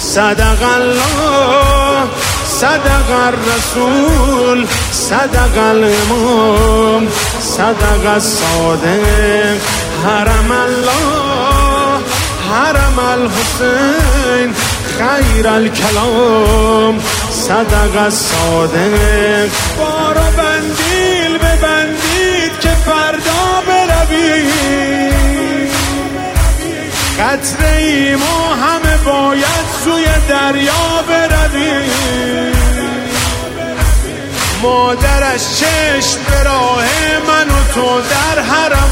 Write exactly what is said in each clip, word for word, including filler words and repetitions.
صدق الله صدق الرسول صدق الامام صدق الصادق حرم الله حرم الحسین خیر الکلام صدق الصادق. بارو بندیل ببندید که فردا بروید، قطره ایم و همه باید سوی دریا بروید. مادرش چشم به راه من و تو در حرم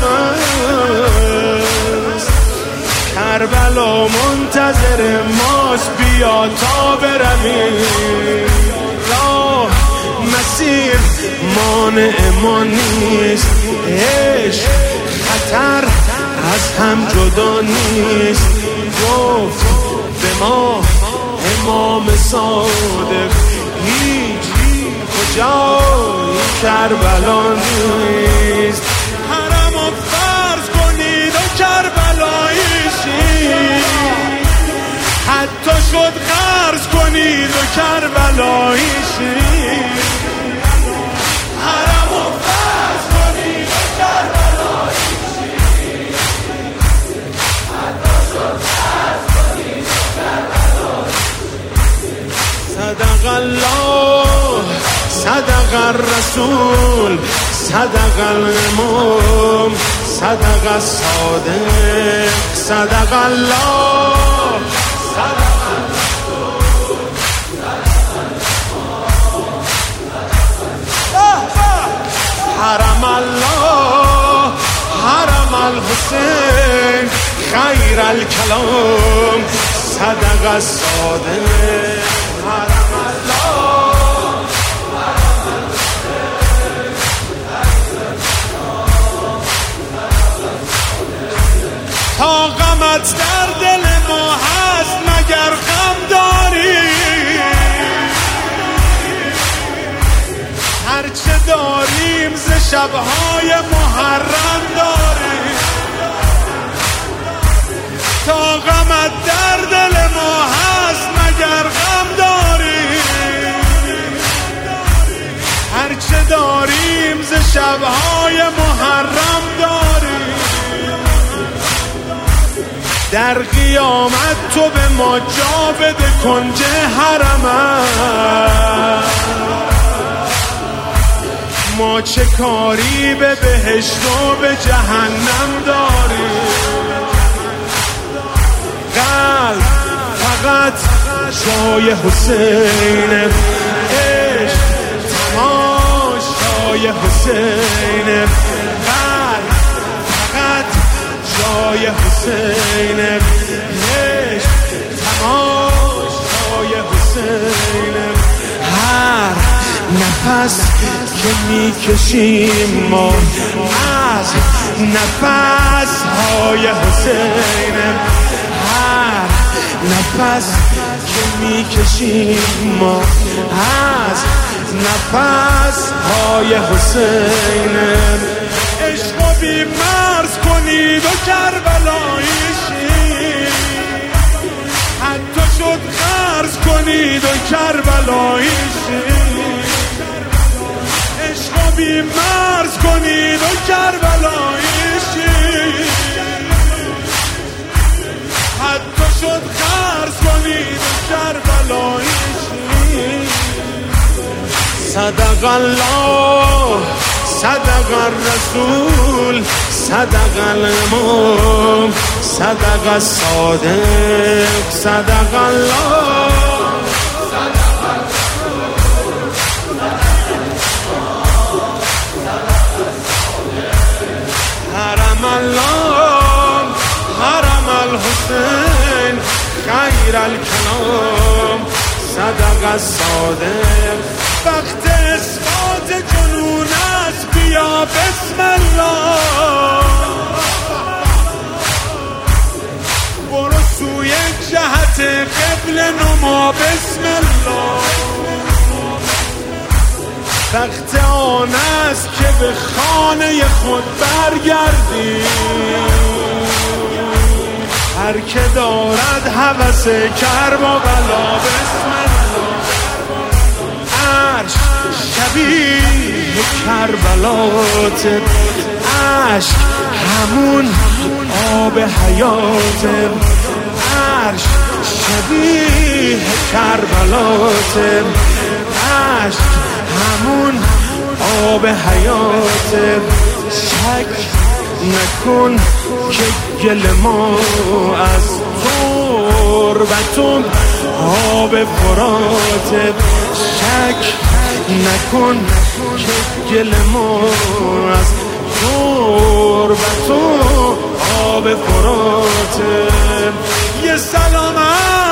است، کربلا منتظر ماست، بیا تا برویم. راه مسیر مانع ما نیست، عشق خطر از هم جدا نیست. گفت به ما امام صادق هیچ کجای کربلا نیست. حرم و فرض کنید و کربلایی شید، حتی شد قرض کنید و کربلایی شید. حرم و فرض کنید و کربلایی شید، حتی شد قرض کنید و کربلایی شید. صدق الله صدق الرسول صدق الامام صدق الصادق. صدق الله صدق الرسول صدق الامام حرم الله حرم الحسین خیر الکلام صدق الصادق. حرم الله تا غمت در دل ما هست مگر غم داری، هرچه داریم ز شبهای محرم داریم. تا غمت در دل ما هست مگر غم داریم، هرچه داریم ز شبهای محرم داریم. در قیامت تو به ما جا بده کنج حرمت، ما چه کاری به بهشت و به جهنم داریم. قلب فقط جای حسینه، عشق تماشای حسینه. قلب فقط جای حسینه، عشق تماشای حسینه. هر نفس که میکشیم ما از نفس های حسینه، هر نفس که میکشیم ما از نفس های حسینه. عشق و بی مرز کنید و کربلایی شید، حتی شد قرض کنید و کربلایی شید. عشق و بی مرز کنید و کربلایی شید، حتی شد قرض کنید و کربلایی شید. صدق الله صدق الرسول صدق الامام صدق الصادق. صدق الله صدق الرسول حرم الله حرم الحسین خیر الکلام صدق الصادق. وقت اثبات جنون است، بیا بسم الله، برو سوی جهت قبل نما بسم الله. وقت آن است که به خانه خود برگردی، هر که دارد هوس کرب و بلا بسم عرش شبیه کربلات عشق همون آب حیات عرش شبیه کربلات عشق همون آب حیات شک نکن که گل ما از تربتون آب فرات شک نکن که گل ما از تربتون آب فرات یه سلام